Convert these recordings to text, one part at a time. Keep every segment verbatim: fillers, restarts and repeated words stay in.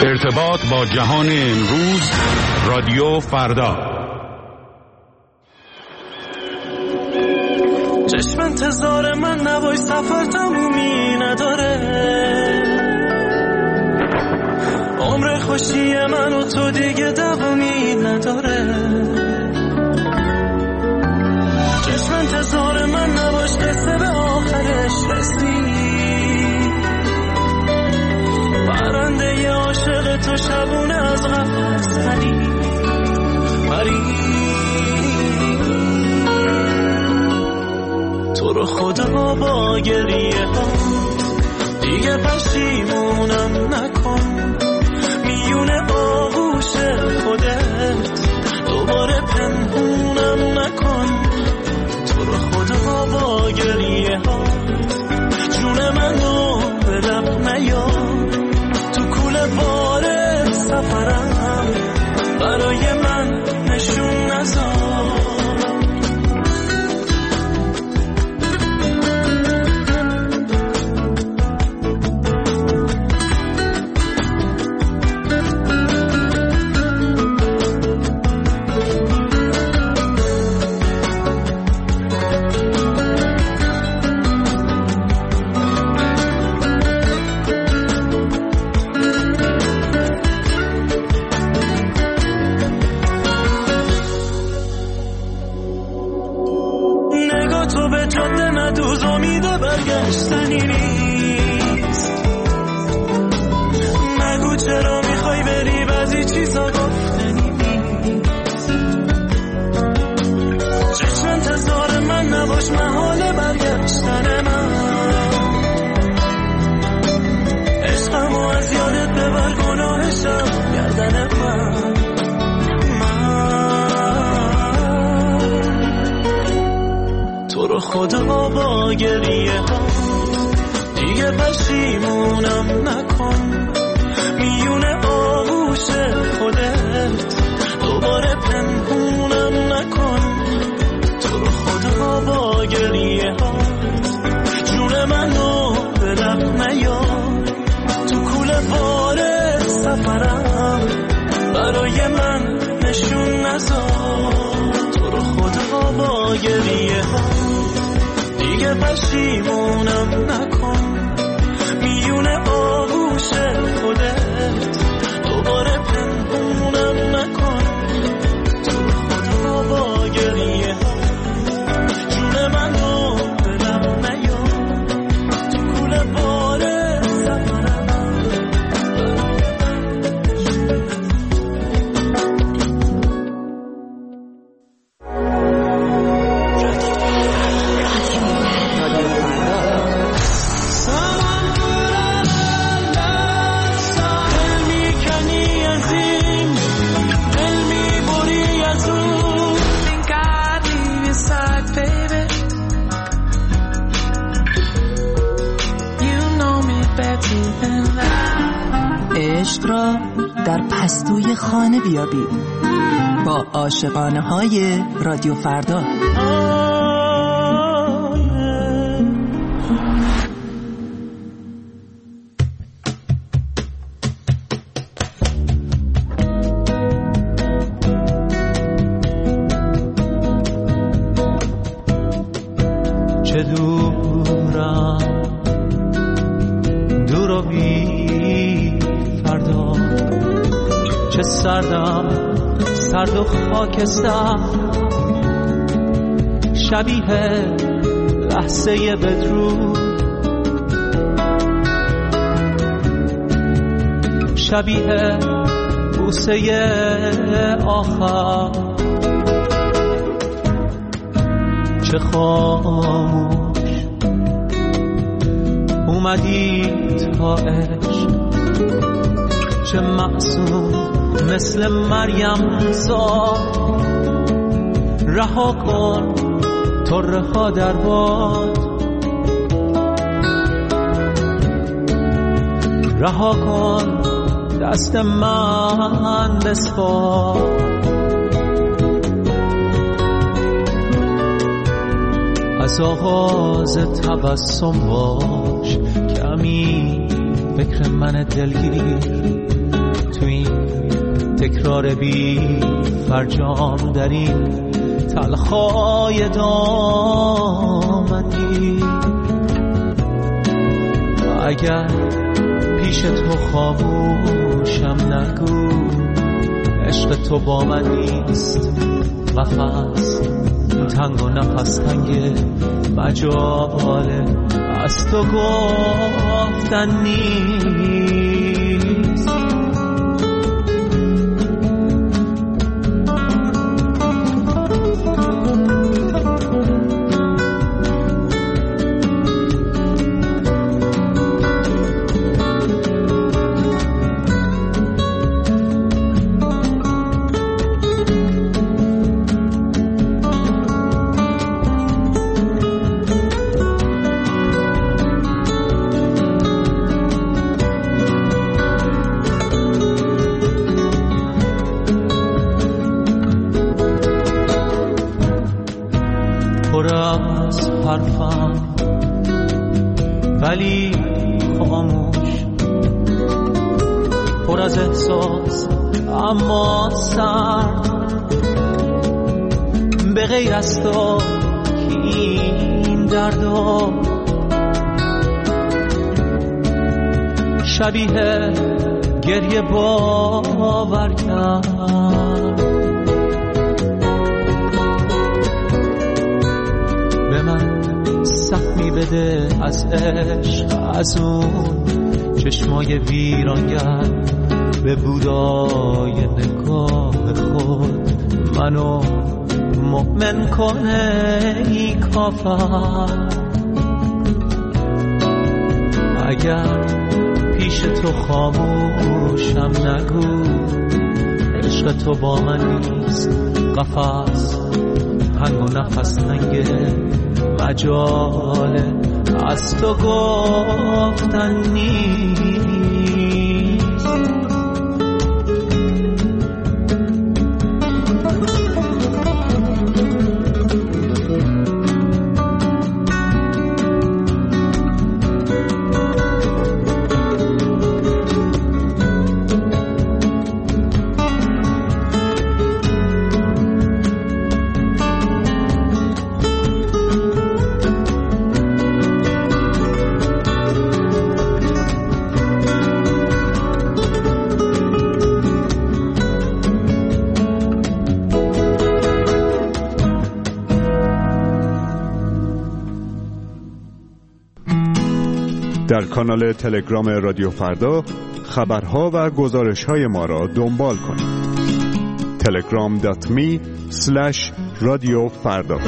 ارتباط با جهان امروز، رادیو فردا. چشم انتظار من نباش، سفر تمومی نداره. عمر خوشی من و تو دیگه دوامی نداره. چشم انتظار من نباش، قصه به آخرش رسید. پرنده ی عاشق تو شبونه از قفس پرید پرید. تو رو خدا با گریه ها دیگه پشیمونم نکن. میون آغوش خودت دوباره پنهونم نکن. تو رو خدا با گریه ها جون منو به لب نیار. تو کوله بار سفرم برای من نشون نذار. خدا با گریه ها دیگه پشیمونم نکن. میون آغوش خودت دوباره پنهونم نکن. تو رو خدا با گریه ها جون منو به لب نیار. تو کوله بار سفرم برای من نشون نذار. تو رو خدا با گریه ها دیگه پشیمونم نکن. میون آغوش خودت دوباره پنهونم نکن. تو خدا با گریه ها جون منو به لب نیار. تو کوله بار سفرم را در پستوی خانه بیابید با عاشقانه های رادیو فردا. چه دورم دور و بی فردا، چه سردم سرد و خاکستر، شبیه لحظه بدرود، شبیه بوسه آخر، چه خاموش اومدی تا عشق، چه معصوم مثل مریم زاد، رها کن طره ها در باد، رها کن دست من بسپار، از آغاز تبسم باش کمی فکر من دلگیر، تو این تکرار بی فرجام در این تلخای دامنی. اگر پیش تو خاموشم نگو عشق تو با من نیست، قفس تنگ و نفس تنگ مجاله از تو گفتن نیست. ولی خاموش، پر از احساس اما سرد، به غیر از تو که این دردا شبیه گریه باور کرد. به من سهمی بده از عشق، از اون چشمای ویرانگر، به بودای نگاه خود منو مؤمن کنه ای کافر. اگر پیش تو خاموشم نگو عشق تو با من نیست، قفس تنگ و نفس تنگه مجاله از تو گفتن نیست. در کانال تلگرام رادیو فردا خبرها و گزارش‌های ما را دنبال کنید. تلگرام دات می اسلش رادیو فردا.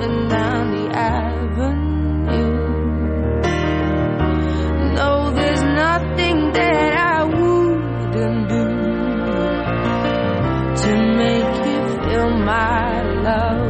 and down the avenue. No, there's nothing that I wouldn't do to make you feel my love.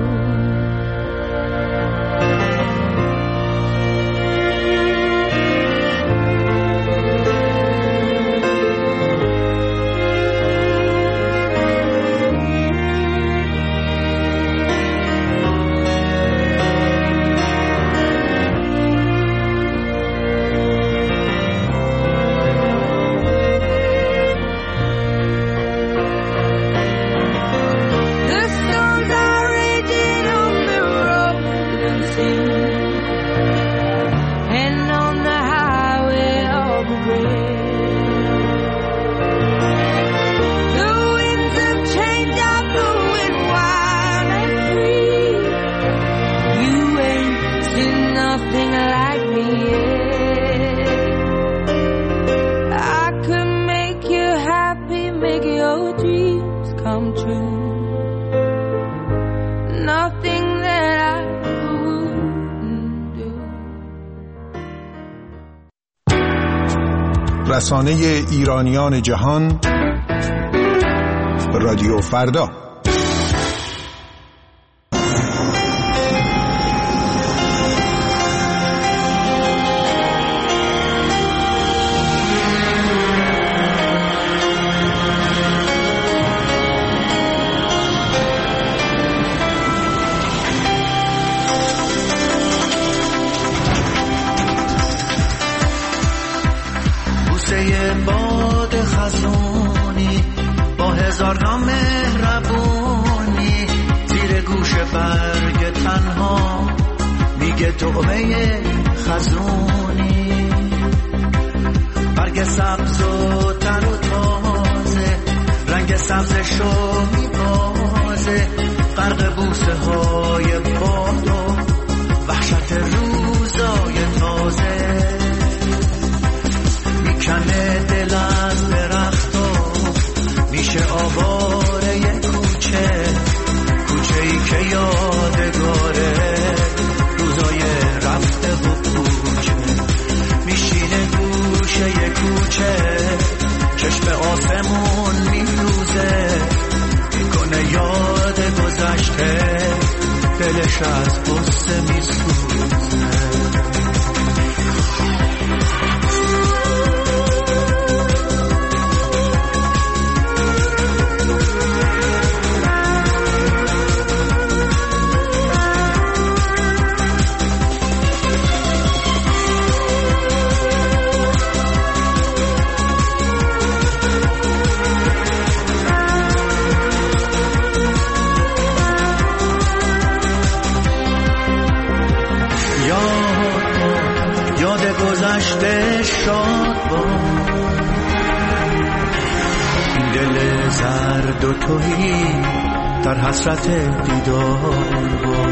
رسانه ایرانیان جهان رادیو فردا. باد خزونی با هزار نام مهربونی زیر گوش برگ تنها میگه طعمه خزونی. برگ سبز و تر و تازه رنگ سبزشو میبازه غرق بوسه های باد و وحشت روزای تازه. کنه دل از درختو میشه آواره یه کوچه کوچه ای که یادگاره روزای رفته و کوچه. میشینه گوشه یه کوچه چشم آسمون میروزه میکنه یاد گذشته دلش از قصه میسوزه. گذشته شاد با این دل زرد و توهی در حسرت دیدار با.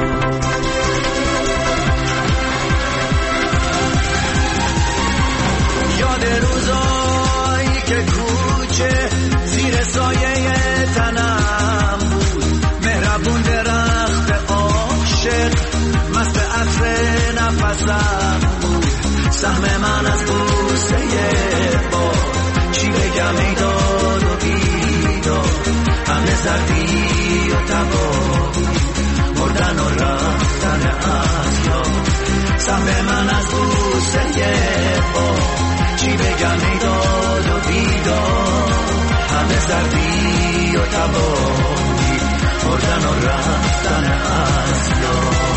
یاد روزایی که کوچه زیر سایه تنم بود مهربون درخت عاشق مست عطر نفسم بود. سهم من از بوسه با چی بگم ای داد و بیداد همه زردی و تباهی مردن و رفتن از یاد. سهم من از بوسه با چی بگم ای داد و بیداد همه زردی و تباهی مردن و رفتن از یاد.